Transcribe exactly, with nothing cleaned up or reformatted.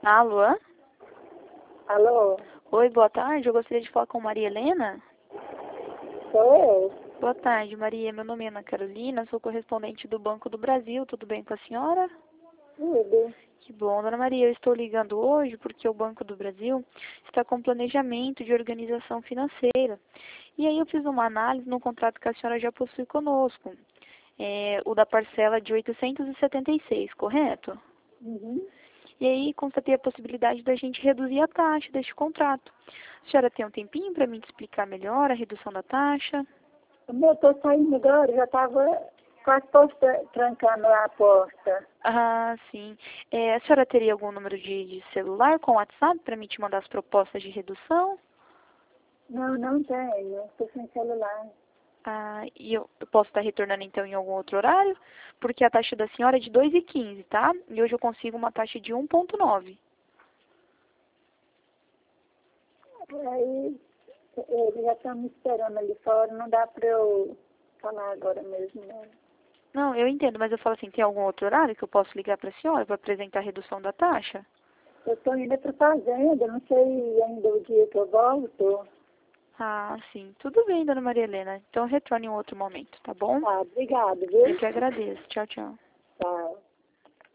Alô? Alô? Oi, boa tarde. Eu gostaria de falar com Maria Helena. Sou eu? Boa tarde, Maria. Meu nome é Ana Carolina, sou correspondente do Banco do Brasil. Tudo bem com a senhora? Tudo. Que bom, dona Maria. Eu estou ligando hoje porque o Banco do Brasil está com planejamento de organização financeira. E aí eu fiz uma análise no contrato que a senhora já possui conosco. É, o da parcela de oitocentos e setenta e seis, correto? Uhum. E aí constatei a possibilidade da gente reduzir a taxa deste contrato. A senhora tem um tempinho para me explicar melhor a redução da taxa? Como eu estou saindo agora, já estava quase posta, trancando a porta. Ah, sim. É, a senhora teria algum número de, de celular com WhatsApp para mim te mandar as propostas de redução? Não, não tenho. Estou sem celular. Ah, e eu, eu posso estar retornando então em algum outro horário? Porque a taxa da senhora é de dois e quinze, tá? E hoje eu consigo uma taxa de um ponto nove. Aí, eles já estão me esperando ali fora. Não dá para eu falar agora mesmo, né? Não, eu entendo, mas eu falo assim, tem algum outro horário que eu posso ligar para a senhora para apresentar a redução da taxa? Eu estou indo para fazenda. Não sei ainda o dia que eu volto. Ah, sim. Tudo bem, dona Maria Helena. Então retorne em um outro momento, tá bom? Tá, obrigado, Eu viu? que agradeço. Tchau, tchau. Tchau.